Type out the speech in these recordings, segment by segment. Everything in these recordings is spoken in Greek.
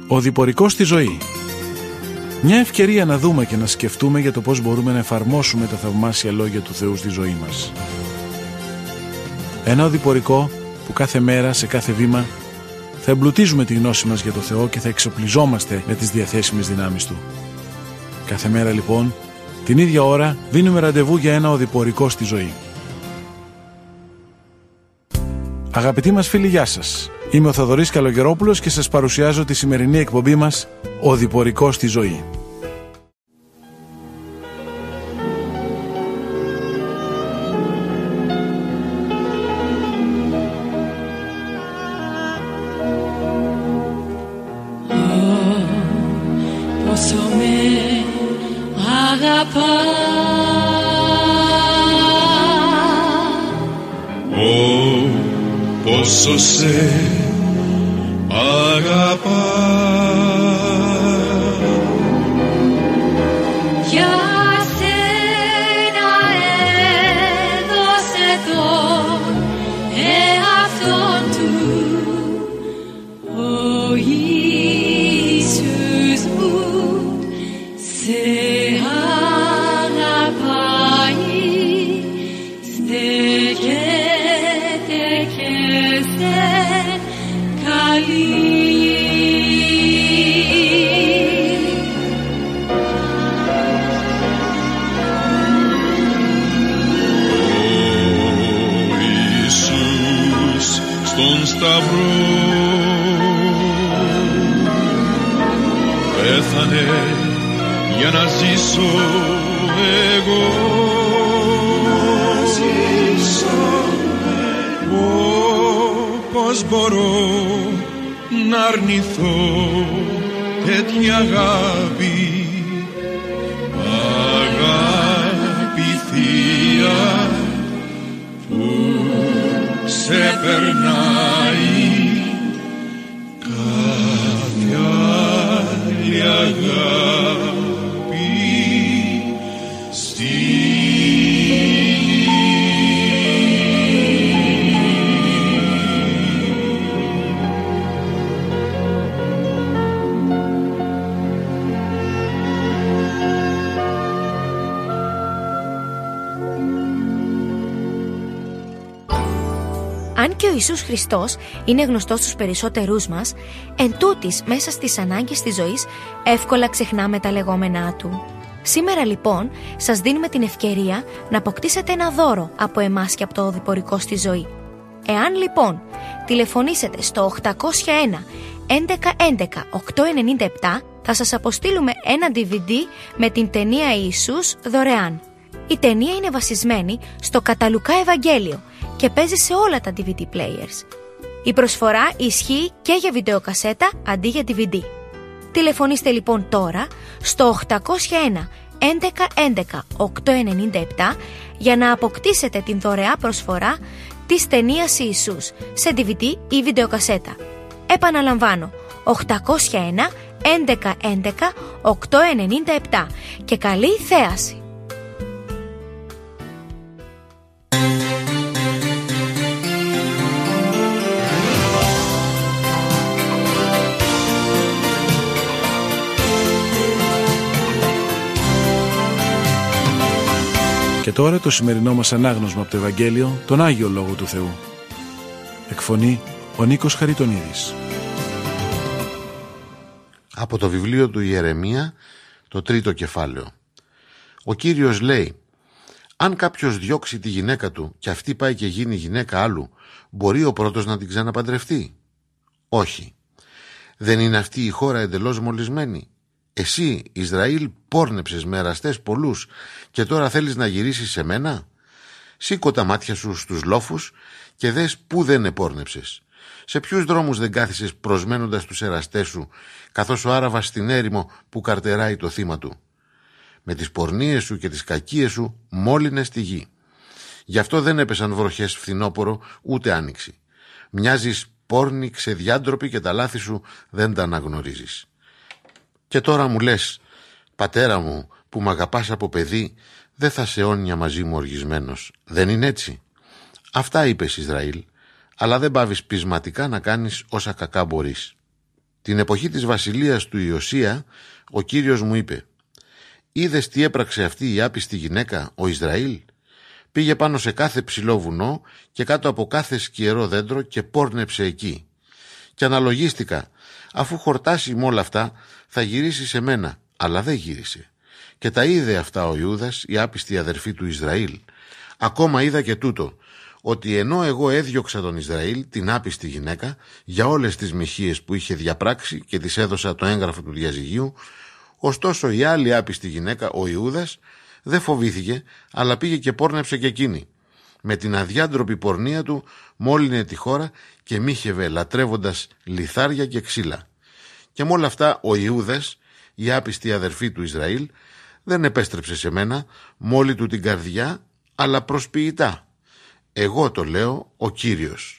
Ο διπορικός στη ζωή. Μια ευκαιρία να δούμε και να σκεφτούμε για το πώς μπορούμε να εφαρμόσουμε τα θαυμάσια λόγια του Θεού στη ζωή μας. Ένα οδηπορικό που κάθε μέρα, σε κάθε βήμα, θα εμπλουτίζουμε τη γνώση μας για το Θεό και θα εξοπλιζόμαστε με τις διαθέσιμες δυνάμεις Του. Κάθε μέρα λοιπόν, την ίδια ώρα, δίνουμε ραντεβού για ένα οδηπορικό στη ζωή. Αγαπητοί μας φίλοι, γεια σας. Είμαι ο Θοδωρής Καλογερόπουλος και σας παρουσιάζω τη σημερινή εκπομπή μας «Οδηπορικό στη ζωή». Πόσο σε αγαπά, για σένα έδωσε τον εαυτόν του ο Ιησούς μου, σε αγαπάει, στέκεται και σε καλεί. ο Ιησούς στον Σταυρό πέθανε για να ζήσω εγώ. Πώς μπορώ να αρνηθώ τέτοια αγάπη, αγάπη θεία που ξεπερνάει κάθε άλλη αγάπη στη Αν και ο Ιησούς Χριστός είναι γνωστός στους περισσότερούς μας, εν τούτης μέσα στις ανάγκες της ζωής εύκολα ξεχνάμε τα λεγόμενά Του. Σήμερα λοιπόν σας δίνουμε την ευκαιρία να αποκτήσετε ένα δώρο από εμάς και από το οδηπορικό στη ζωή. Εάν λοιπόν τηλεφωνήσετε στο 801 11 11 897, θα σας αποστείλουμε ένα DVD με την ταινία Ιησούς δωρεάν. Η ταινία είναι βασισμένη στο κατά Λουκά Ευαγγέλιο και παίζει σε όλα τα DVD players. Η προσφορά ισχύει και για βιντεοκασέτα αντί για DVD. Τηλεφωνήστε λοιπόν τώρα στο 801 11 11 897 για να αποκτήσετε την δωρεά προσφορά της ταινίας Ιησούς σε DVD ή βιντεοκασέτα. Επαναλαμβάνω, 801 11 11 897 και καλή θέαση! Και τώρα το σημερινό μας ανάγνωσμα από το Ευαγγέλιο, τον Άγιο Λόγο του Θεού. Εκφωνεί ο Νίκος Χαριτονίδης. Από το βιβλίο του Ιερεμία, το 3ο κεφάλαιο. Ο Κύριος λέει: αν κάποιος διώξει τη γυναίκα του και αυτή πάει και γίνει γυναίκα άλλου, μπορεί ο πρώτος να την ξαναπαντρευτεί? Όχι. Δεν είναι αυτή η χώρα εντελώς μολυσμένη? Εσύ, Ισραήλ, πόρνεψες με εραστές πολλούς και τώρα θέλεις να γυρίσεις σε μένα? Σήκω τα μάτια σου στους λόφους και δες πού δεν επόρνεψες. Σε ποιους δρόμους δεν κάθισες προσμένοντας τους εραστές σου, καθώς ο Άραβας στην έρημο που καρτεράει το θύμα του? Με τις πορνίες σου και τις κακίες σου μόλυνες τη γη. Γι' αυτό δεν έπεσαν βροχές φθινόπορο ούτε άνοιξη. Μοιάζεις πόρνη ξεδιάντροπη και τα λάθη σου δεν τα αναγνωρίζεις. Και τώρα μου λες: πατέρα μου που μ' αγαπάς από παιδί, δεν θα σε αιώνια μαζί μου οργισμένος. Δεν είναι έτσι? Αυτά είπες, Ισραήλ, αλλά δεν πάβεις πεισματικά να κάνεις όσα κακά μπορείς. Την εποχή της βασιλείας του Ιωσία, ο Κύριος μου είπε: «Είδες τι έπραξε αυτή η άπιστη γυναίκα, ο Ισραήλ? Πήγε πάνω σε κάθε ψηλό βουνό και κάτω από κάθε σκιερό δέντρο και πόρνεψε εκεί. Και αναλογίστηκα, αφού χορτάσει με όλα αυτά, θα γυρίσει σε μένα, αλλά δεν γύρισε. Και τα είδε αυτά ο Ιούδας, η άπιστη αδερφή του Ισραήλ. Ακόμα είδα και τούτο, ότι ενώ εγώ έδιωξα τον Ισραήλ, την άπιστη γυναίκα, για όλες τις μοιχείες που είχε διαπράξει και της έδωσα το έγγραφο του διαζυγίου, ωστόσο η άλλη άπιστη γυναίκα, ο Ιούδας, δεν φοβήθηκε, αλλά πήγε και πόρνεψε και εκείνη. Με την αδιάντροπη πορνεία του μόλυνε τη χώρα και μύχευε λατρεύοντας λιθάρια και ξύλα. Και με όλα αυτά ο Ιούδας, η άπιστη αδερφή του Ισραήλ, δεν επέστρεψε σε μένα, μόλι του την καρδιά, αλλά προσποιητά. Εγώ το λέω, ο Κύριος.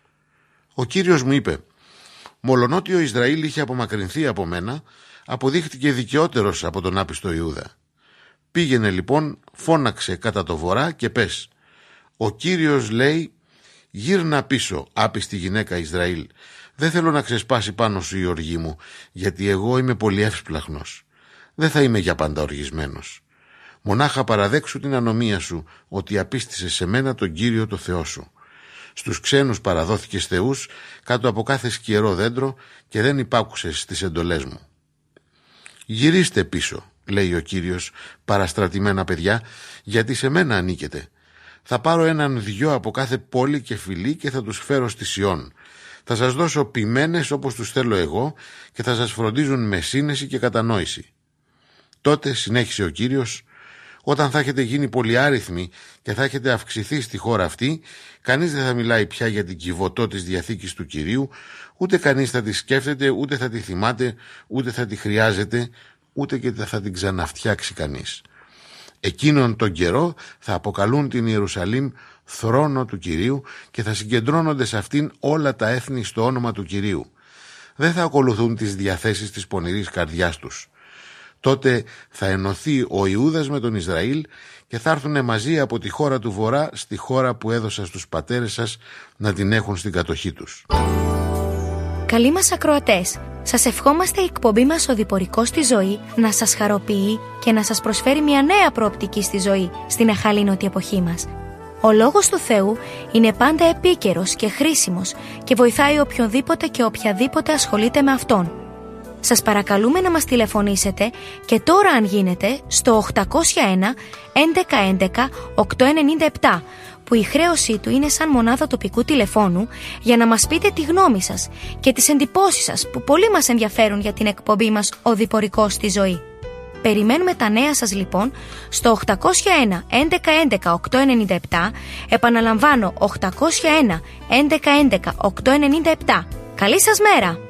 Ο Κύριος μου είπε: «Μολονότι ο Ισραήλ είχε απομακρυνθεί από μένα, αποδείχτηκε δικαιότερος από τον άπιστο Ιούδα. Πήγαινε λοιπόν, φώναξε κατά το βορρά και πες: ο Κύριος λέει, γύρνα πίσω, άπιστη γυναίκα Ισραήλ. Δεν θέλω να ξεσπάσει πάνω σου η οργή μου, γιατί εγώ είμαι πολύ εύσπλαχνος. Δεν θα είμαι για πάντα οργισμένος. Μονάχα παραδέξου την ανομία σου, ότι απίστησες σε μένα τον Κύριο το Θεό σου. Στους ξένους παραδόθηκες θεούς κάτω από κάθε σκιερό δέντρο και δεν υπάκουσες στις εντολές μου. Γυρίστε πίσω, λέει ο Κύριος, παραστρατημένα παιδιά, γιατί σε μένα ανήκετε. Θα πάρω έναν δυο από κάθε πόλη και φυλή και θα τους φέρω στη Σιών. Θα σας δώσω ποιμένες όπως τους θέλω εγώ και θα σας φροντίζουν με σύνεση και κατανόηση. Τότε, συνέχισε ο Κύριος, όταν θα έχετε γίνει πολυάριθμοι και θα έχετε αυξηθεί στη χώρα αυτή, κανείς δεν θα μιλάει πια για την κιβωτό της Διαθήκης του Κυρίου, ούτε κανείς θα τη σκέφτεται, ούτε θα τη θυμάται, ούτε θα τη χρειάζεται, ούτε και θα την ξαναφτιάξει κανείς. Εκείνον τον καιρό θα αποκαλούν την Ιερουσαλήμ θρόνο του Κυρίου και θα συγκεντρώνονται σε αυτήν όλα τα έθνη στο όνομα του Κυρίου. Δεν θα ακολουθούν τις διαθέσεις της πονηρής καρδιάς τους. Τότε θα ενωθεί ο Ιούδας με τον Ισραήλ και θα έρθουν μαζί από τη χώρα του Βορρά στη χώρα που έδωσα στους πατέρες σας να την έχουν στην κατοχή τους. Καλοί μας ακροατές, σας ευχόμαστε η εκπομπή μας «Οδηπορικός στη ζωή» να σας χαροποιεί και να σας προσφέρει μια νέα προοπτική στη ζωή στην αχαλήνωτη εποχή μας. Ο Λόγος του Θεού είναι πάντα επίκαιρος και χρήσιμος και βοηθάει οποιονδήποτε και οποιαδήποτε ασχολείται με Αυτόν. Σας παρακαλούμε να μας τηλεφωνήσετε και τώρα αν γίνεται στο 801 1111 897 που η χρέωσή του είναι σαν μονάδα τοπικού τηλεφώνου για να μας πείτε τη γνώμη σας και τις εντυπώσεις σας που πολύ μας ενδιαφέρουν για την εκπομπή μας «Οδηπορικός στη ζωή». Περιμένουμε τα νέα σας λοιπόν στο 801 1111 897, επαναλαμβάνω 801 1111 897. Καλή σας μέρα!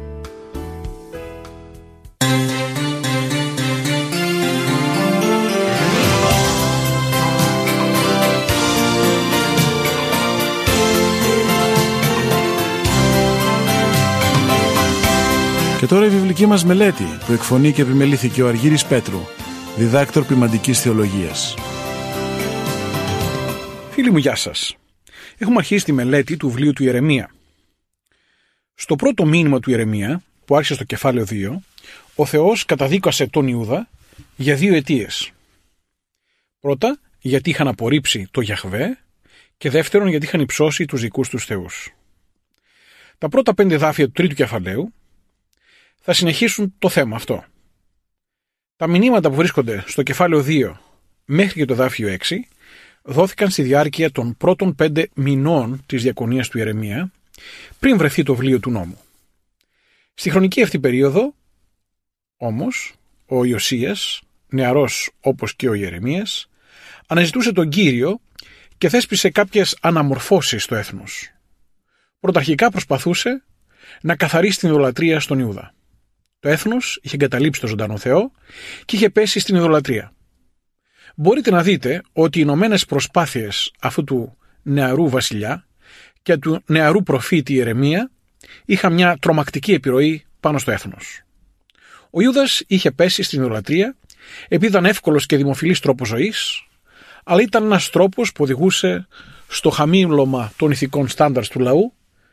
Και τώρα η βιβλική μας μελέτη που εκφωνεί και επιμελήθηκε ο Αργύρης Πέτρου, διδάκτορ ποιμαντικής θεολογίας. Φίλοι μου, γεια σας. Έχουμε αρχίσει τη μελέτη του βιβλίου του Ιερεμία. Στο πρώτο μήνυμα του Ιερεμία, που άρχισε στο κεφάλαιο 2, ο Θεός καταδίκασε τον Ιούδα για 2 αιτίες. Πρώτα, γιατί είχαν απορρίψει το Γιαχβέ και δεύτερον, γιατί είχαν υψώσει τους δικούς τους θεούς. Τα πρώτα 5 εδάφια του τρίτου κεφαλαίου θα συνεχίσουν το θέμα αυτό. Τα μηνύματα που βρίσκονται στο κεφάλαιο 2 μέχρι και το εδάφιο 6 δόθηκαν στη διάρκεια των πρώτων 5 μηνών της διακονίας του Ιερεμία, πριν βρεθεί το βιβλίο του νόμου. Στη χρονική αυτή περίοδο, όμως, ο Ιωσίας, νεαρός όπως και ο Ιερεμίας, αναζητούσε τον Κύριο και θέσπισε κάποιες αναμορφώσεις στο έθνος. Πρωταρχικά προσπαθούσε να καθαρίσει την ιδωλατρία στον Ιούδα. Το έθνος είχε εγκαταλείψει τον ζωντανό Θεό και είχε πέσει στην ιδωλατρία. Μπορείτε να δείτε ότι οι ηνωμένες προσπάθειες αυτού του νεαρού βασιλιά και του νεαρού προφήτη Ιερεμία είχαν μια τρομακτική επιρροή πάνω στο έθνος. Ο Ιούδας είχε πέσει στην ιδωλατρία επειδή ήταν εύκολος και δημοφιλής τρόπος ζωής, αλλά ήταν ένας τρόπος που οδηγούσε στο χαμήλωμα των ηθικών στάνταρς του λαού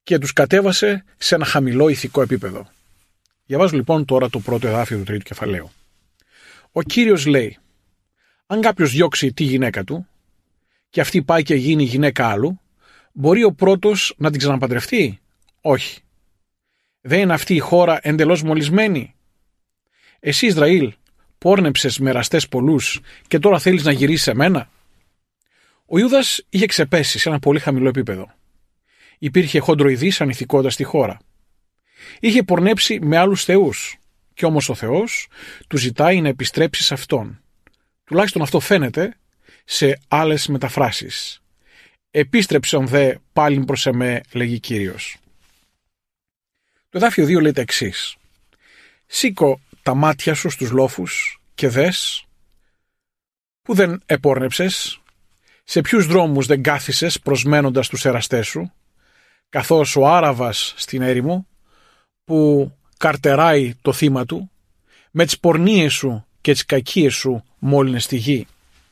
και τους κατέβασε σε ένα χαμηλό ηθικό επίπεδο. Διαβάζω λοιπόν τώρα το πρώτο εδάφιο του τρίτου κεφαλαίου. Ο Κύριος λέει: αν κάποιος διώξει τη γυναίκα του και αυτή πάει και γίνει γυναίκα άλλου, μπορεί ο πρώτος να την ξαναπαντρευτεί? Όχι. Δεν είναι αυτή η χώρα εντελώς μολυσμένη? Εσύ, Ισραήλ, πόρνεψες με εραστές πολλούς και τώρα θέλεις να γυρίσεις σε μένα? Ο Ιούδας είχε ξεπέσει σε ένα πολύ χαμηλό επίπεδο. Υπήρχε χοντροειδής ανηθικότητα στη χώρα. Είχε πορνέψει με άλλους θεούς, και όμως ο Θεός του ζητάει να επιστρέψει σε Αυτόν. Τουλάχιστον αυτό φαίνεται σε άλλες μεταφράσεις. «Επίστρεψον δε πάλιν προς εμέ», λέγει Κύριος. Το εδάφιο 2 λέει τα εξής: «Σήκω τα μάτια σου στους λόφους και δες που δεν επόρνεψες, σε ποιους δρόμους δεν κάθισες προσμένοντας τους εραστές σου, καθώς ο Άραβας στην έρημο που καρτεράει το θύμα του, με τις πορνίες σου και τις κακίες σου μόλυνες τη γη».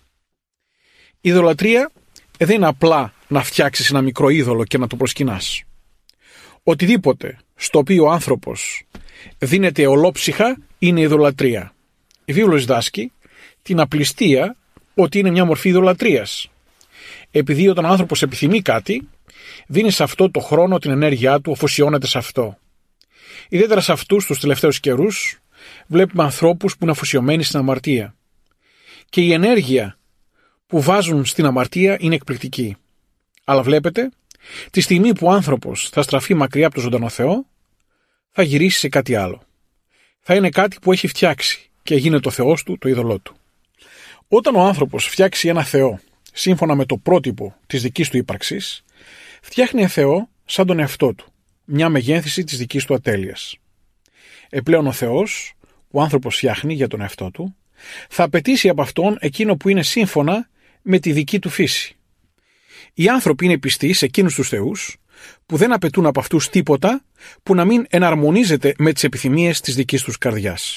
Η ιδωλατρία δεν είναι απλά να φτιάξεις ένα μικρό είδωλο και να το προσκυνάς. Οτιδήποτε στο οποίο ο άνθρωπος δίνεται ολόψυχα είναι ιδωλατρία. Η βίβλος διδάσκει την απληστία ότι είναι μια μορφή ιδωλατρίας. Επειδή όταν ο άνθρωπος επιθυμεί κάτι, δίνει σε αυτό το χρόνο, την ενέργειά του, αφοσιώνεται σε αυτό. Ιδιαίτερα σε αυτούς τους τελευταίους καιρούς βλέπουμε ανθρώπους που είναι αφοσιωμένοι στην αμαρτία. Και η ενέργεια που βάζουν στην αμαρτία είναι εκπληκτική. Αλλά βλέπετε, τη στιγμή που ο άνθρωπος θα στραφεί μακριά από τον ζωντανό Θεό, θα γυρίσει σε κάτι άλλο. Θα είναι κάτι που έχει φτιάξει και γίνεται ο Θεός του, το είδωλό του. Όταν ο άνθρωπος φτιάξει ένα Θεό σύμφωνα με το πρότυπο της δικής του ύπαρξης, φτιάχνει Θεό σαν τον εαυτό του, μια μεγένθηση της δικής του ατέλειας. Επιπλέον ο Θεός, που ο άνθρωπος φτιάχνει για τον εαυτό του, θα απαιτήσει από αυτόν εκείνο που είναι σύμφωνα με τη δική του φύση. Οι άνθρωποι είναι πιστοί σε εκείνους τους θεούς που δεν απαιτούν από αυτούς τίποτα που να μην εναρμονίζεται με τις επιθυμίες της δικής τους καρδιάς.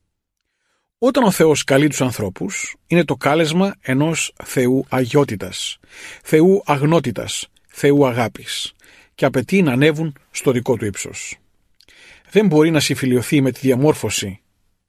Όταν ο Θεός καλεί τους ανθρώπους, είναι το κάλεσμα ενός Θεού αγιότητας, Θεού αγνότητας, Θεού αγάπης και απαιτεί να ανέβουν στο δικό του ύψος. Δεν μπορεί να συμφιλιωθεί με τη διαμόρφωση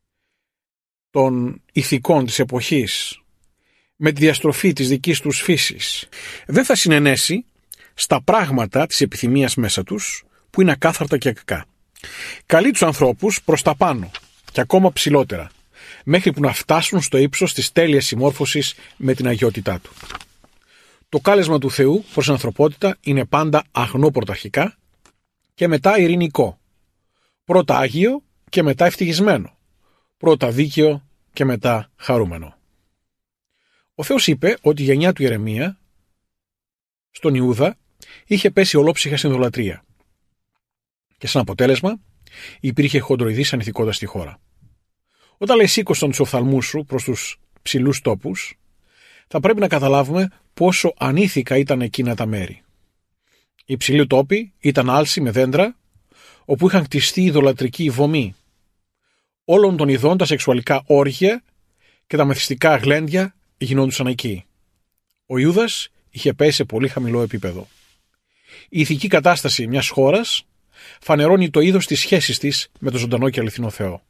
των ηθικών της εποχής, με τη διαστροφή της δικής τους φύσης. Δεν θα συνενέσει στα πράγματα της επιθυμίας μέσα τους, που είναι ακάθαρτα και κακά. Καλεί τους ανθρώπους προς τα πάνω και ακόμα ψηλότερα, μέχρι που να φτάσουν στο ύψος της τέλειας συμμόρφωσης με την αγιότητά του. Το κάλεσμα του Θεού προς την ανθρωπότητα είναι πάντα αγνό πρωταρχικά και μετά ειρηνικό. Πρώτα άγιο και μετά ευτυχισμένο. Πρώτα δίκαιο και μετά χαρούμενο. Ο Θεός είπε ότι η γενιά του Ιερεμία στον Ιούδα είχε πέσει ολόψυχα στην ιδωλατρία και σαν αποτέλεσμα υπήρχε χοντροειδής ανηθικότητα στη χώρα. Όταν λέει σήκωσαν τους οφθαλμούς σου προς τους ψηλούς τόπους, θα πρέπει να καταλάβουμε πόσο ανήθικα ήταν εκείνα τα μέρη. Οι ψηλοί τόποι ήταν άλσοι με δέντρα, όπου είχαν κτιστεί ιδωλατρικοί βωμοί. Όλων των ειδών τα σεξουαλικά όργια και τα μεθυστικά γλέντια γινόντουσαν εκεί. Ο Ιούδας είχε πέσει σε πολύ χαμηλό επίπεδο. Η ηθική κατάσταση μιας χώρας φανερώνει το είδος της σχέσης της με τον ζωντανό και αληθινό Θεό.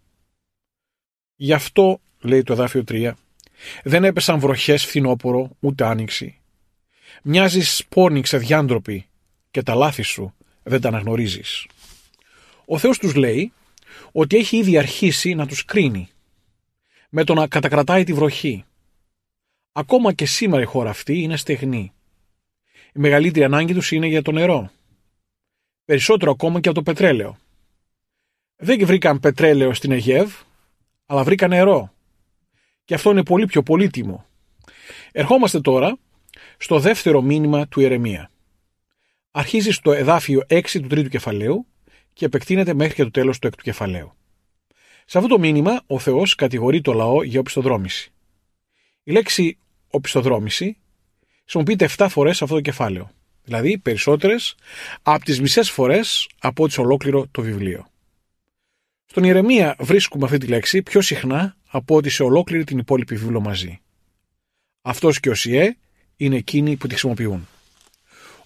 Γι' αυτό, λέει το εδάφιο 3, δεν έπεσαν βροχές φθινόπωρο ούτε άνοιξη. Μοιάζεις σπόρνη ξεδιάντροπη και τα λάθη σου δεν τα αναγνωρίζεις. Ο Θεός τους λέει ότι έχει ήδη αρχίσει να τους κρίνει με το να κατακρατάει τη βροχή. Ακόμα και σήμερα η χώρα αυτή είναι στεγνή. Η μεγαλύτερη ανάγκη τους είναι για το νερό. Περισσότερο ακόμα και από το πετρέλαιο. Δεν βρήκαν πετρέλαιο στην Αιγαίου, αλλά βρήκαν νερό. Και αυτό είναι πολύ πιο πολύτιμο. Ερχόμαστε τώρα στο δεύτερο μήνυμα του Ιερεμία. Αρχίζει στο εδάφιο 6 του τρίτου κεφαλαίου και επεκτείνεται μέχρι και το τέλος του έκτου κεφαλαίου. Σε αυτό το μήνυμα ο Θεός κατηγορεί το λαό για οπισθοδρόμηση. Η λέξη οπισθοδρόμηση χρησιμοποιείται 7 φορές σε αυτό το κεφάλαιο. Δηλαδή περισσότερες από τις μισές φορές από ό,τι σε ολόκληρο το βιβλίο. Στον Ιερεμία βρίσκουμε αυτή τη λέξη πιο συχνά από ό,τι σε ολόκληρη την υπόλοιπη βίβλο μαζί. Αυτός και ο Σιέ είναι εκείνοι που τη χρησιμοποιούν.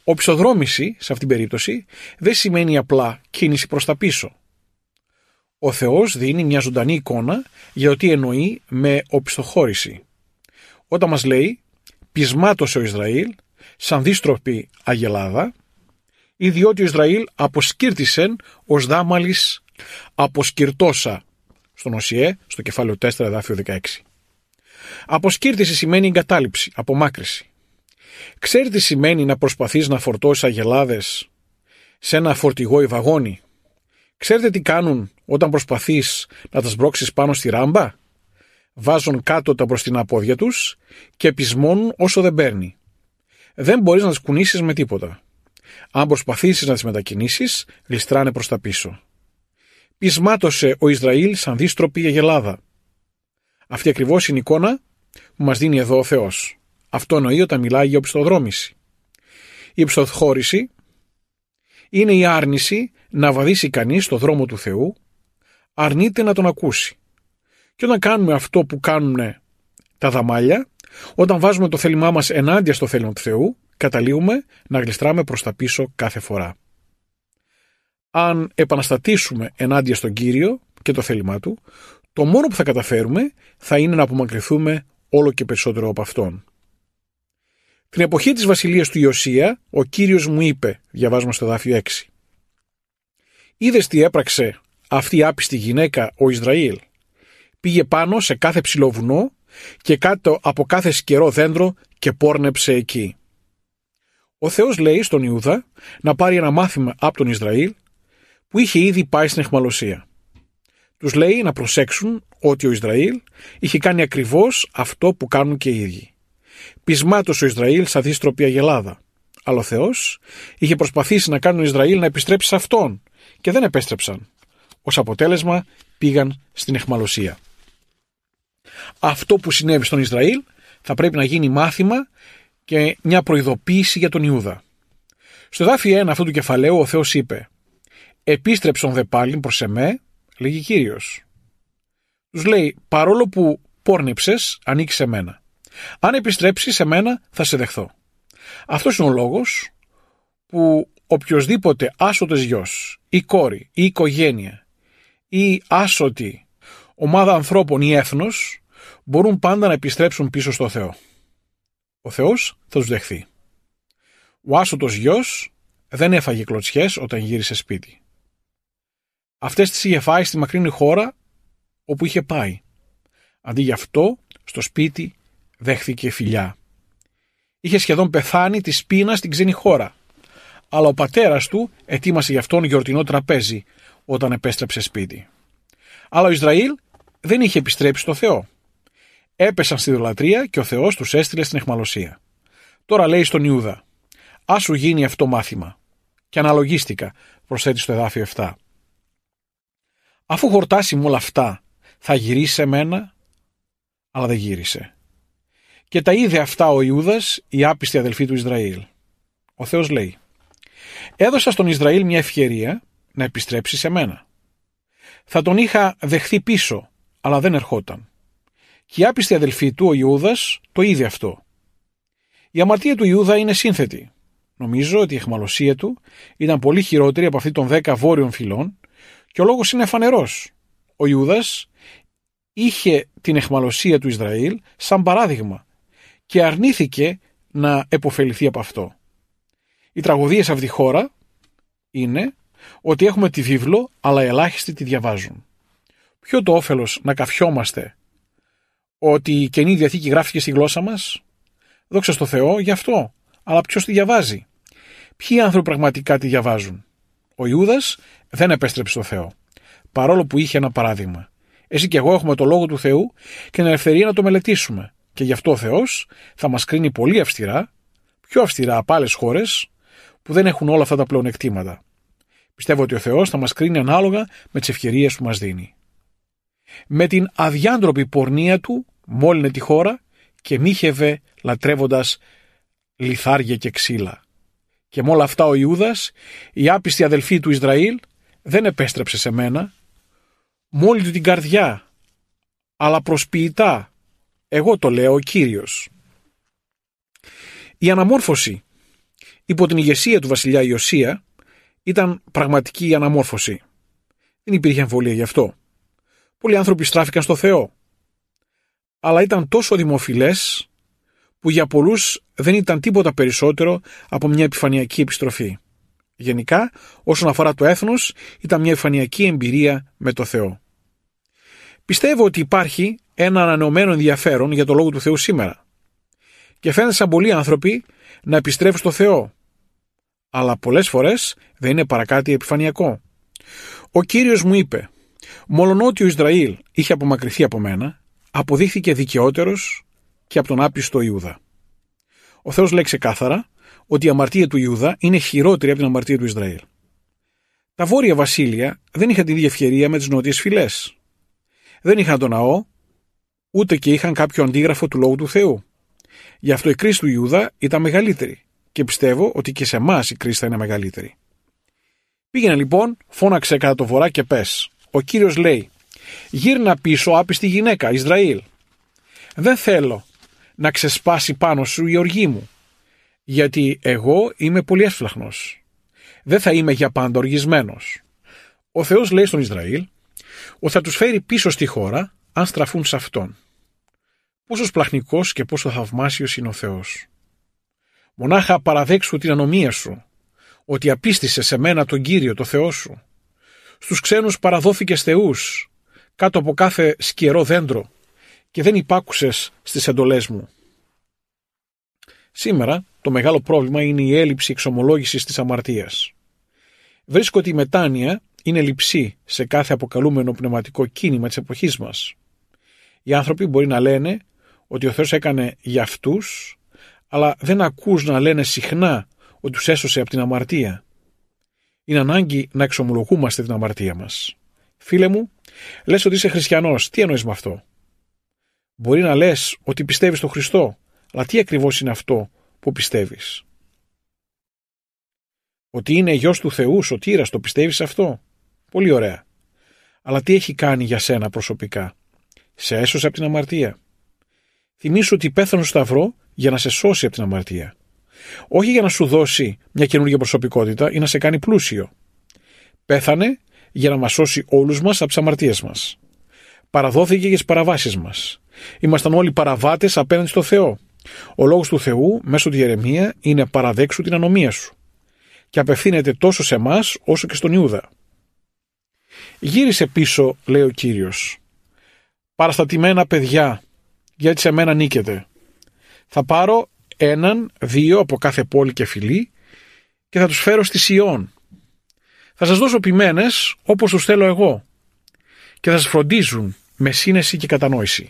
Οπισθοδρόμηση, σε αυτήν την περίπτωση, δεν σημαίνει απλά κίνηση προς τα πίσω. Ο Θεός δίνει μια ζωντανή εικόνα για το τι εννοεί με οπισθοχώρηση. Όταν μας λέει «πεισμάτωσε ο Ισραήλ σαν δύστροπη αγελάδα», ή διότι ο Ισραήλ αποσκύρτησεν ως δάμαλης αποσκυρτώσα, στον Οσιέ, στο κεφάλαιο 4, εδάφιο 16. Αποσκύρτηση σημαίνει εγκατάλειψη, απομάκρυση. Ξέρετε τι σημαίνει να προσπαθείς να φορτώσεις αγελάδες σε ένα φορτηγό ή βαγόνι? Ξέρετε τι κάνουν όταν προσπαθείς να τα σμπρώξεις πάνω στη ράμπα? Βάζουν κάτω τα μπροστινά πόδια τους και πεισμώνουν όσο δεν παίρνει. Δεν μπορείς να τις κουνήσεις με τίποτα. Αν προσπαθήσεις να τις μετακινήσεις, γλιστράνε προς τα πίσω. Πεισμάτωσε ο Ισραήλ σαν δύστροπη αγελάδα. Αυτή ακριβώς είναι η εικόνα που μας δίνει εδώ ο Θεός. Αυτό εννοεί όταν μιλάει για οπισθοδρόμηση. Η οπισθοχώρηση είναι η άρνηση να βαδίσει κανείς στο δρόμο του Θεού, αρνείται να τον ακούσει. Και όταν κάνουμε αυτό που κάνουν τα δαμάλια, όταν βάζουμε το θέλημά μας ενάντια στο θέλημα του Θεού, καταλήγουμε να γλιστράμε προς τα πίσω κάθε φορά. Αν επαναστατήσουμε ενάντια στον Κύριο και το θέλημά Του, το μόνο που θα καταφέρουμε θα είναι να απομακρυνθούμε όλο και περισσότερο από Αυτόν. Την εποχή της βασιλείας του Ιωσία, ο Κύριος μου είπε, διαβάζουμε στο εδάφιο 6, «Είδες τι έπραξε αυτή η άπιστη γυναίκα, ο Ισραήλ? Πήγε πάνω σε κάθε ψηλό βουνό και κάτω από κάθε σκερό δέντρο και πόρνεψε εκεί». Ο Θεός λέει στον Ιούδα να πάρει ένα μάθημα από τον Ισραήλ που είχε ήδη πάει στην αιχμαλωσία. Τους λέει να προσέξουν ότι ο Ισραήλ είχε κάνει ακριβώς αυτό που κάνουν και οι ίδιοι. Πεισμάτωσε ο Ισραήλ σαν δύστροπη αγελάδα. Αλλά ο Θεός είχε προσπαθήσει να κάνει τον Ισραήλ να επιστρέψει σε Αυτόν και δεν επέστρεψαν. Ως αποτέλεσμα πήγαν στην αιχμαλωσία. Αυτό που συνέβη στον Ισραήλ θα πρέπει να γίνει μάθημα και μια προειδοποίηση για τον Ιούδα. Στο εδάφιο 1 αυτού του κεφαλαίου ο Θεός είπε «Επίστρεψον δε πάλιν προς εμέ», λέγει Κύριος. Τους λέει «Παρόλο που πόρνεψες, ανήκει σε μένα. Αν επιστρέψεις σε μένα θα σε δεχθώ». Αυτός είναι ο λόγος που οποιοσδήποτε άσωτες γιος ή κόρη ή οικογένεια ή άσωτη ομάδα ανθρώπων ή έθνος μπορούν πάντα να επιστρέψουν πίσω στο Θεό. Ο Θεός θα τους δεχθεί. Ο άσωτος γιος δεν έφαγε κλωτσιές όταν γύρισε σπίτι. Αυτές τις είχε φάει στη μακρινή χώρα όπου είχε πάει. Αντί γι' αυτό, στο σπίτι δέχθηκε φιλιά. Είχε σχεδόν πεθάνει της πείνας στην ξένη χώρα. Αλλά ο πατέρας του ετοίμασε γι' αυτόν γιορτινό τραπέζι όταν επέστρεψε σπίτι. Αλλά ο Ισραήλ δεν είχε επιστρέψει στο Θεό. Έπεσαν στη ιδωλατρία και ο Θεός τους έστειλε στην αιχμαλωσία. Τώρα λέει στον Ιούδα, «Ας σου γίνει αυτό μάθημα». Και αναλογίστηκα, προσθέτει στο εδάφιο 7. Αφού χορτάσει με όλα αυτά, θα γυρίσει σε μένα, αλλά δεν γύρισε. Και τα είδε αυτά ο Ιούδας, η άπιστη αδελφή του Ισραήλ. Ο Θεός λέει, «Έδωσα στον Ισραήλ μια ευκαιρία να επιστρέψει σε μένα. Θα τον είχα δεχθεί πίσω, αλλά δεν ερχόταν. Και η άπιστη αδελφή του, ο Ιούδας, το είδε αυτό. Η αμαρτία του Ιούδα είναι σύνθετη. Νομίζω ότι η αιχμαλωσία του ήταν πολύ χειρότερη από αυτή των 10 βόρειων φυλών και ο λόγος είναι φανερός. Ο Ιούδας είχε την αιχμαλωσία του Ισραήλ σαν παράδειγμα και αρνήθηκε να επωφεληθεί από αυτό. Η τραγωδία σε αυτή τη χώρα είναι ότι έχουμε τη βίβλο, αλλά ελάχιστοι τη διαβάζουν. Ποιο το όφελος να καφιόμαστε ότι η Καινή Διαθήκη γράφτηκε στη γλώσσα μας? Δόξα στο Θεό γι' αυτό. Αλλά ποιος τη διαβάζει? Ποιοι άνθρωποι πραγματικά τη διαβάζουν? Ο Ιούδας δεν επέστρεψε στο Θεό, παρόλο που είχε ένα παράδειγμα. Εσύ και εγώ έχουμε το Λόγο του Θεού και την ελευθερία να το μελετήσουμε. Και γι' αυτό ο Θεός θα μας κρίνει πολύ αυστηρά, πιο αυστηρά από άλλες χώρες που δεν έχουν όλα αυτά τα πλεονεκτήματα. Πιστεύω ότι ο Θεός θα μας κρίνει ανάλογα με τις ευκαιρίες που μας δίνει. Με την αδιάντροπη πορνεία του μόλυνε τη χώρα και μύχευε λατρεύοντας λιθάρια και ξύλα. Και με όλα αυτά ο Ιούδας, η άπιστη αδελφή του Ισραήλ, δεν επέστρεψε σε μένα. Μόλι του την καρδιά, αλλά προσποιητά. Εγώ το λέω ο Κύριος. Η αναμόρφωση Υπό την ηγεσία του βασιλιά Ιωσία ήταν πραγματική η αναμόρφωση. Δεν υπήρχε αμφιβολία γι' αυτό. Πολλοί άνθρωποι στράφηκαν στο Θεό. Αλλά ήταν τόσο δημοφιλές που για πολλούς δεν ήταν τίποτα περισσότερο από μια επιφανειακή επιστροφή. Γενικά, όσον αφορά το έθνος, ήταν μια επιφανειακή εμπειρία με το Θεό. Πιστεύω ότι υπάρχει ένα ανανεωμένο ενδιαφέρον για το Λόγο του Θεού σήμερα. Και φαίνεται σαν πολλοί άνθρωποι να επιστρέφουν στο Θεό. Αλλά πολλές φορές δεν είναι παρά κάτι επιφανειακό. Ο Κύριος μου είπε, μολονότι ο Ισραήλ είχε απομακρυνθεί από μένα, αποδείχθηκε δικαιότερος και από τον άπιστο Ιούδα. Ο Θεός λέει ξεκάθαρα ότι η αμαρτία του Ιούδα είναι χειρότερη από την αμαρτία του Ισραήλ. Τα βόρεια βασίλεια δεν είχαν την ίδια ευκαιρία με τις νότιες φυλές. Δεν είχαν τον ναό, ούτε και είχαν κάποιο αντίγραφο του Λόγου του Θεού. Γι' αυτό η κρίση του Ιούδα ήταν μεγαλύτερη και πιστεύω ότι και σε εμάς η κρίση θα είναι μεγαλύτερη. Πήγαινε λοιπόν, φώναξε κατά το βορρά και πες. Ο Κύριος λέει, γύρνα πίσω άπιστη γυναίκα, Ισραήλ. Δεν θέλω να ξεσπάσει πάνω σου η οργή μου, γιατί εγώ είμαι πολύ εύσφλαχνος. Δεν θα είμαι για πάντα οργισμένος. Ο Θεός λέει στον Ισραήλ ότι θα τους φέρει πίσω στη χώρα αν στραφούν σε Αυτόν. Πόσο σπλαχνικός και πόσο θαυμάσιος είναι ο Θεός. Μονάχα παραδέξου την ανομία σου, ότι απίστησε σε μένα τον Κύριο το Θεό σου. Στους ξένους παραδόθηκες θεούς, κάτω από κάθε σκιερό δέντρο, και δεν υπάκουσες στις εντολές μου. Σήμερα το μεγάλο πρόβλημα είναι η έλλειψη εξομολόγησης της αμαρτίας. Βρίσκω ότι η μετάνοια είναι λειψή σε κάθε αποκαλούμενο πνευματικό κίνημα της εποχής μας. Οι άνθρωποι μπορεί να λένε ότι ο Θεός έκανε για αυτούς, αλλά δεν ακούς να λένε συχνά ότι τους έσωσε από την αμαρτία. Είναι ανάγκη να εξομολογούμαστε την αμαρτία μας. Φίλε μου, λες ότι είσαι χριστιανός. Τι εννοείς με αυτό? Μπορεί να λες ότι πιστεύεις στον Χριστό, αλλά τι ακριβώς είναι αυτό που πιστεύεις? Ότι είναι γιος του Θεού, σωτήρας, το πιστεύεις αυτό? Πολύ ωραία. Αλλά τι έχει κάνει για σένα προσωπικά? Σε έσωσε από την αμαρτία. Θυμήσου ότι πέθανε στο σταυρό για να σε σώσει από την αμαρτία. Όχι για να σου δώσει μια καινούργια προσωπικότητα ή να σε κάνει πλούσιο. Πέθανε για να μας σώσει όλους μας από τις αμαρτίες μας. Παραδόθηκε για τις παραβάσεις μας. Ήμασταν όλοι παραβάτες απέναντι στο Θεό. Ο λόγος του Θεού μέσω του Ιερεμία είναι παραδέξου την ανομία σου. Και απευθύνεται τόσο σε εμάς όσο και στον Ιούδα. Γύρισε πίσω, λέει ο Κύριος. Παραστατημένα παιδιά, γιατί σε μένα νίκετε. Θα πάρω 1-2 από κάθε πόλη και φυλή και θα τους φέρω στη Σιών. Θα σας δώσω ποιμένες όπως τους θέλω εγώ και θα σας φροντίζουν με σύνεση και κατανόηση.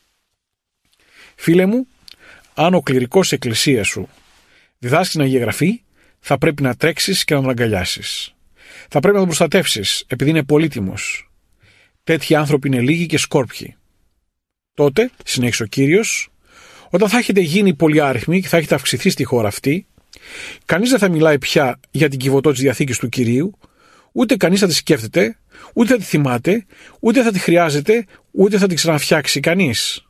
Φίλε μου, αν ο κληρικός εκκλησίας σου διδάσκει να γεγραφεί, θα πρέπει να τρέξεις και να τον αγκαλιάσεις. Θα πρέπει να τον προστατεύσεις επειδή είναι πολύτιμος. Τέτοιοι άνθρωποι είναι λίγοι και σκόρπιοι. Τότε, συνέχισε ο Κύριος, όταν θα έχετε γίνει πολυάριθμοι και θα έχετε αυξηθεί στη χώρα αυτή, κανείς δεν θα μιλάει πια για την κυβωτό της Διαθήκης του Κυρίου, ούτε κανείς θα τη σκέφτεται, ούτε θα τη θυμάται, ούτε θα τη χρειάζεται, ούτε θα την ξαναφτιάξει κανείς.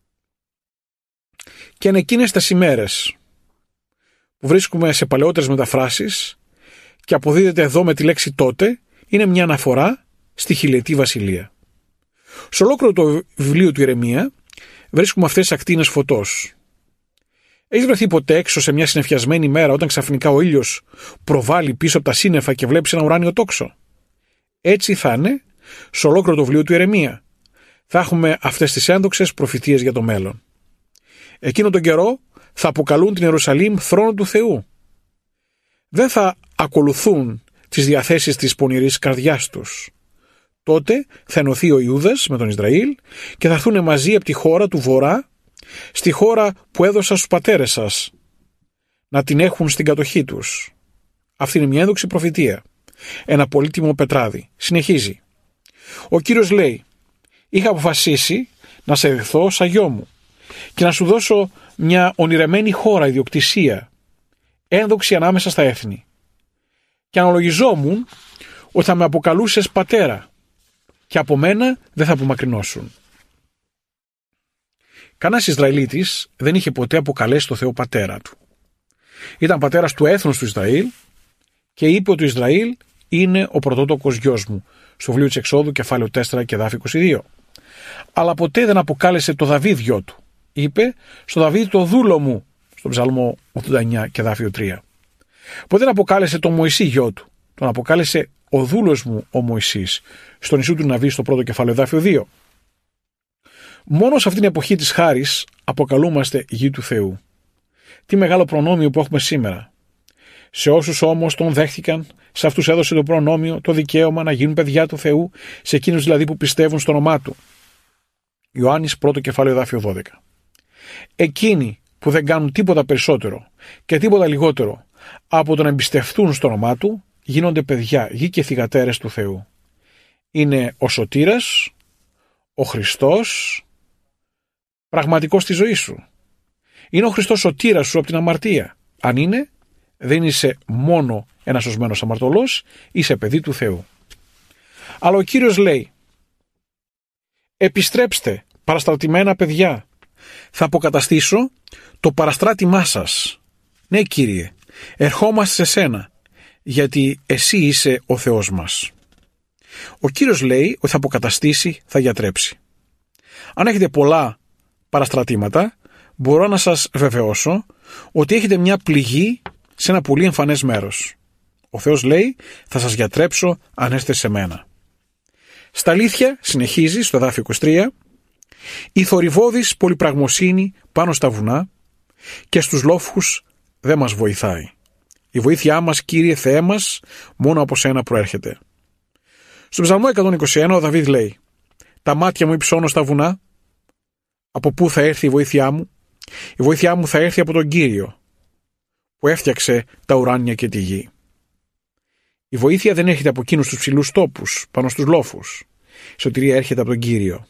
Και είναι εκείνες τις ημέρες που βρίσκουμε σε παλαιότερες μεταφράσεις και αποδίδεται εδώ με τη λέξη τότε, είναι μια αναφορά στη χιλιετή βασιλεία. Σε ολόκληρο το βιβλίο του Ιερεμία βρίσκουμε αυτές τις ακτίνες φωτός. Έχεις βρεθεί ποτέ έξω σε μια συννεφιασμένη μέρα όταν ξαφνικά ο ήλιος προβάλλει πίσω από τα σύννεφα και βλέπεις ένα ουράνιο τόξο? Έτσι θα είναι σε ολόκληρο το βιβλίο του Ιερεμία. Θα έχουμε αυτές τις ένδοξες προφητείες για το μέλλον. Εκείνο τον καιρό θα αποκαλούν την Ιερουσαλήμ θρόνο του Θεού. Δεν θα ακολουθούν τις διαθέσεις της πονηρής καρδιάς τους. Τότε θα ενωθεί ο Ιούδας με τον Ισραήλ και θα έρθουν μαζί από τη χώρα του Βορρά στη χώρα που έδωσα στους πατέρες σας, να την έχουν στην κατοχή τους. Αυτή είναι μια ένδοξη προφητεία. Ένα πολύτιμο πετράδι. Συνεχίζει. Ο Κύριος λέει, είχα αποφασίσει να σε δεχθώ σαν γιο μου και να σου δώσω μια ονειρεμένη χώρα, ιδιοκτησία, ένδοξη ανάμεσα στα έθνη. Και αναλογιζόμουν ότι θα με αποκαλούσες πατέρα και από μένα δεν θα απομακρυνώσουν. Κανένας Ισραηλίτης δεν είχε ποτέ αποκαλέσει το Θεό πατέρα του. Ήταν πατέρας του έθνους του Ισραήλ και είπε ότι ο Ισραήλ είναι ο πρωτότοκος γιος μου, στο βιβλίο της Εξόδου, κεφάλαιο 4 και εδάφιο 22. Αλλά ποτέ δεν αποκάλεσε το Δαβίδ γιο του. Είπε στο Δαβίδ το δούλο μου, στον Ψαλμό 89 και εδάφιο 3. Ποτέ δεν αποκάλεσε τον Μωυσή γιο του. Τον αποκάλεσε ο δούλος μου ο Μωυσής, στον Ιησού του Ναβί, στο πρώτο κεφάλαιο εδάφιο 2. Μόνο σε αυτήν την εποχή της χάρης αποκαλούμαστε γη του Θεού. Τι μεγάλο προνόμιο που έχουμε σήμερα. Σε όσους όμως τον δέχτηκαν, σε αυτούς έδωσε το προνόμιο, το δικαίωμα να γίνουν παιδιά του Θεού, σε εκείνους δηλαδή που πιστεύουν στο όνομά του. Ιωάννης, πρώτο κεφάλαιο εδάφιο 12. Εκείνοι που δεν κάνουν τίποτα περισσότερο και τίποτα λιγότερο από το να εμπιστευτούν στο όνομά του, γίνονται παιδιά, γη και θυγατέρες του Θεού. Είναι ο Σωτήρας, ο Χριστός, πραγματικός στη ζωή σου. Είναι ο Χριστός σωτήρας σου από την αμαρτία. Αν είναι, δεν είσαι μόνο ένας σωσμένος αμαρτωλός, είσαι παιδί του Θεού. Αλλά ο Κύριος λέει, επιστρέψτε παραστρατημένα παιδιά, θα αποκαταστήσω το παραστράτημά σας. Ναι, Κύριε, ερχόμαστε σε σένα, γιατί εσύ είσαι ο Θεός μας. Ο Κύριος λέει ότι θα αποκαταστήσει, θα γιατρέψει. Αν έχετε πολλά παραστρατήματα, μπορώ να σας βεβαιώσω ότι έχετε μια πληγή σε ένα πολύ εμφανές μέρος. Ο Θεός λέει, θα σας γιατρέψω αν έρθετε σε μένα. Στα αλήθεια, συνεχίζει στο εδάφιο 23, η θορυβώδης πολυπραγμοσύνη πάνω στα βουνά και στους λόφους δεν μας βοηθάει. Η βοήθειά μας, Κύριε Θεέ μας, μόνο από σένα προέρχεται. Στον Ψαλμό 121 ο Δαβίδ λέει, τα μάτια μου υψώνω στα βουνά, από πού θα έρθει η βοήθειά μου? Η βοήθειά μου θα έρθει από τον Κύριο, που έφτιαξε τα ουράνια και τη γη. Η βοήθεια δεν έρχεται από εκείνους τους ψηλούς τόπους, πάνω στους λόφους. Η σωτηρία έρχεται από τον Κύριο.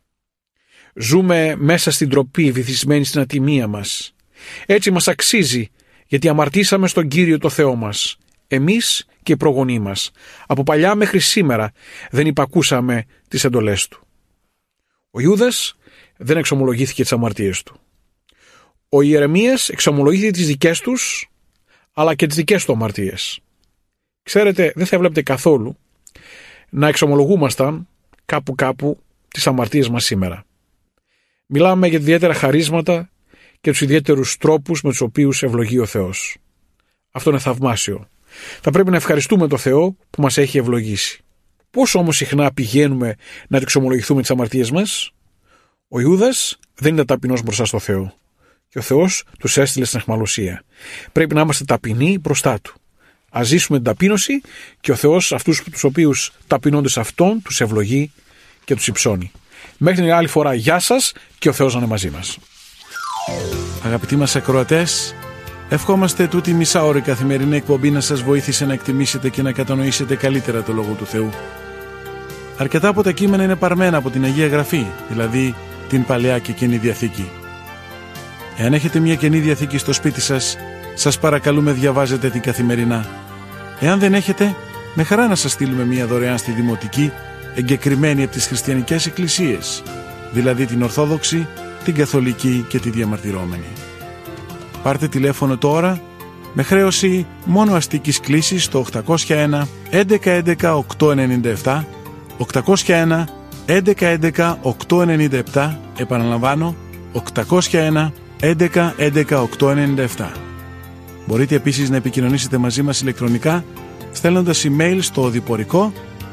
Ζούμε μέσα στην τροπή, βυθισμένοι στην ατιμία μας. Έτσι μας αξίζει, γιατί αμαρτήσαμε στον Κύριο το Θεό μας. Εμείς και οι προγονείς μας. Από παλιά μέχρι σήμερα δεν υπακούσαμε τις εντολές του. Ο Ιούδας δεν εξομολογήθηκε τις αμαρτίες του. Ο Ιερεμίας εξομολογήθηκε τις δικές τους, αλλά και τις δικές του αμαρτίες. Ξέρετε, δεν θα βλέπετε καθόλου να εξομολογούμασταν κάπου τις αμαρτίες μας σήμερα. Μιλάμε για ιδιαίτερα χαρίσματα και τους ιδιαίτερους τρόπους με τους οποίους ευλογεί ο Θεός. Αυτό είναι θαυμάσιο. Θα πρέπει να ευχαριστούμε τον Θεό που μας έχει ευλογήσει. Πόσο όμως συχνά πηγαίνουμε να εξομολογηθούμε τις αμαρτίες μας? Ο Ιούδας δεν ήταν ταπεινός μπροστά στο Θεό. Και ο Θεός τους έστειλε στην αιχμαλωσία. Πρέπει να είμαστε ταπεινοί μπροστά του. Ας ζήσουμε την ταπείνωση και ο Θεός αυτούς τους οποίους ταπεινώνται σε Αυτόν τους ευλογεί και τους υψώνει. Μέχρι την άλλη φορά, γεια σας και ο Θεός να είναι μαζί μας. Αγαπητοί μας ακροατές, ευχόμαστε τούτη μισάωρη καθημερινή εκπομπή να σας βοήθησε να εκτιμήσετε και να κατανοήσετε καλύτερα το Λόγο του Θεού. Αρκετά από τα κείμενα είναι παρμένα από την Αγία Γραφή, δηλαδή την Παλαιά και Καινή Διαθήκη. Εάν έχετε μια Καινή Διαθήκη στο σπίτι σας, σας παρακαλούμε διαβάζετε την καθημερινά. Εάν δεν έχετε, με χαρά να σας στείλουμε μια δωρεάν στη Δημοτική, εγκεκριμένη από τις χριστιανικές εκκλησίες, δηλαδή την Ορθόδοξη, την Καθολική και τη Διαμαρτυρόμενη. Πάρτε τηλέφωνο τώρα με χρέωση μόνο αστικής κλήσης στο 801 1111 897, 801 1111 897, επαναλαμβάνω 801 1111 897. Μπορείτε επίσης να επικοινωνήσετε μαζί μας ηλεκτρονικά στέλνοντας email στο οδηπορικό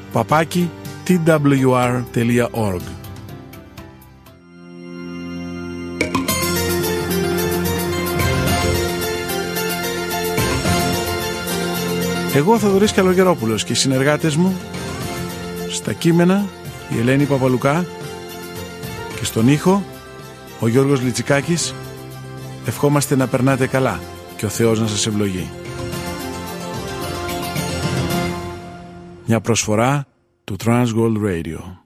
@twr.org. Εγώ, Θοδωρής Καλογερόπουλος, και οι συνεργάτες μου στα κείμενα η Ελένη Παπαλουκά και στον ήχο ο Γιώργος Λιτσικάκης, ευχόμαστε να περνάτε καλά και ο Θεός να σας ευλογεί. Μια προσφορά του Transworld Radio.